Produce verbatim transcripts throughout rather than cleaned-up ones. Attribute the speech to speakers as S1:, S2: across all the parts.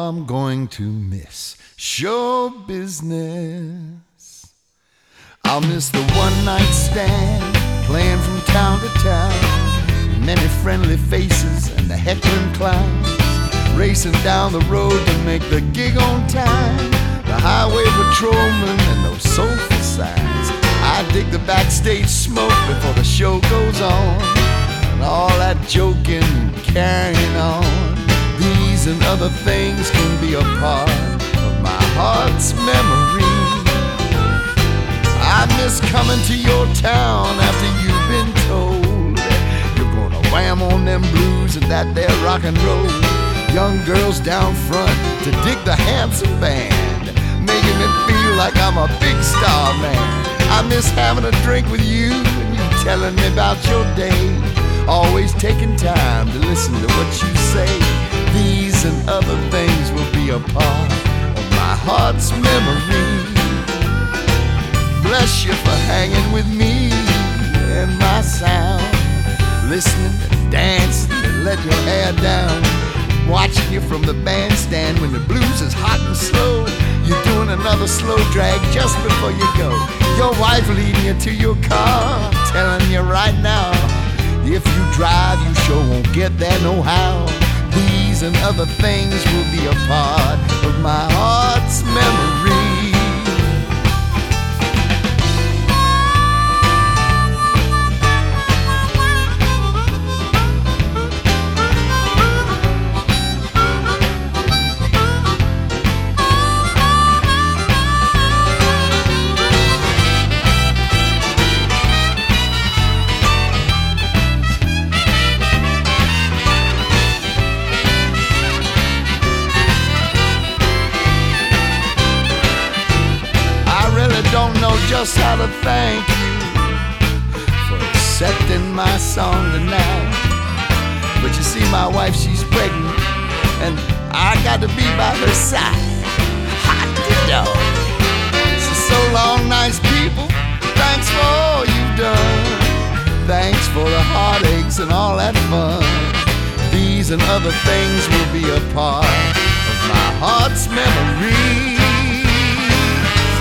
S1: I'm going to miss show business. I'll miss the one-night stand, playing from town to town, many friendly faces and the heckling clowns, racing down the road to make the gig on time, the highway patrolman and those soulful signs. I dig the backstage smoke before the show goes on, and all that joking and carrying on. These and other things can be a part of my heart's memory. I miss coming to your town after you've been told you're gonna wham on them blues and that there rock and roll. Young girls down front to dig the handsome band, making it feel like I'm a big star man. I miss having a drink with you and you telling me about your day, always taking time to listen to what you say. These and other things will be a part of my heart's memory. Bless you for hanging with me and my sound, listening and dancing and let your hair down, watching you from the bandstand when the blues is hot and slow. You're doing another slow drag just before you go. Your wife leading you to your car, telling you right now, if you drive, you sure won't get there no how. These and other things will be a part of my heart's memory. Don't know just how to thank you for accepting my song tonight. But you see, my wife, she's pregnant, and I got to be by her side. Hot dog. So, so long, nice people. Thanks for all you've done. Thanks for the heartaches and all that fun. These and other things will be a part of my heart's memory.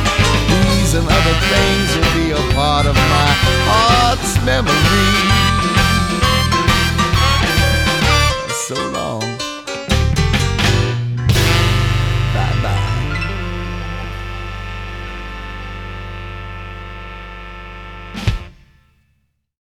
S1: And other things will be a part of my heart's memory.